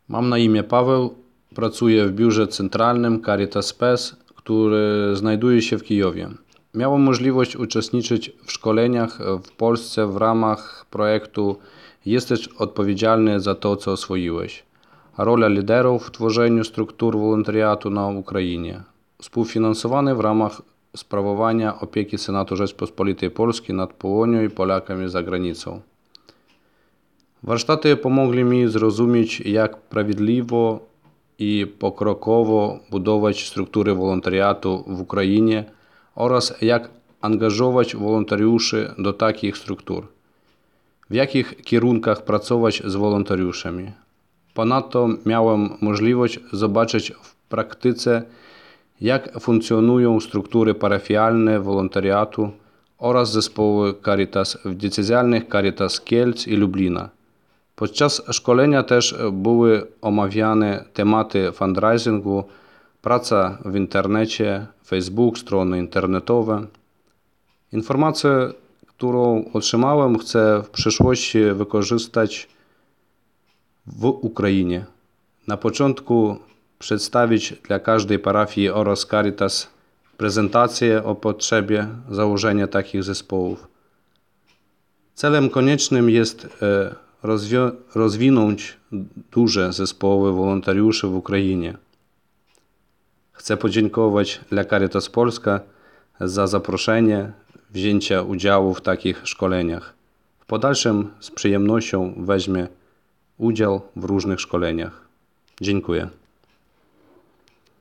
Mam na imię Paweł, pracuję w biurze centralnym Caritas Spes, który znajduje się w Kijowie. Miałem możliwość uczestniczyć w szkoleniach w Polsce w ramach projektu Jesteś odpowiedzialny za to, co oswoiłeś. Rola liderów w tworzeniu struktur wolontariatu na Ukrainie. Współfinansowany w ramach sprawowania opieki Senatu Rzeczypospolitej Polskiej nad Polonią i Polakami za granicą. Warsztaty pomogli mi zrozumieć, jak prawidłowo i pokrokowo budować struktury wolontariatu w Ukrainie oraz jak angażować wolontariuszy do takich struktur. W jakich kierunkach pracować z wolontariuszami. Ponadto miałem możliwość zobaczyć w praktyce, jak funkcjonują struktury parafialne wolontariatu oraz zespoły Caritas w diecezjalnych Caritas Kielc i Lublina. Podczas szkolenia też były omawiane tematy fundraisingu, praca w internecie, Facebook, strony internetowe. Informację, którą otrzymałem, chcę w przyszłości wykorzystać w Ukrainie. Na początku przedstawić dla każdej parafii oraz Caritas prezentację o potrzebie założenia takich zespołów. Celem koniecznym jest rozwinąć duże zespoły wolontariuszy w Ukrainie. Chcę podziękować dla Caritas Polska za zaproszenie wzięcia udziału w takich szkoleniach. W podalszym z przyjemnością weźmie udział w różnych szkoleniach. Dziękuję.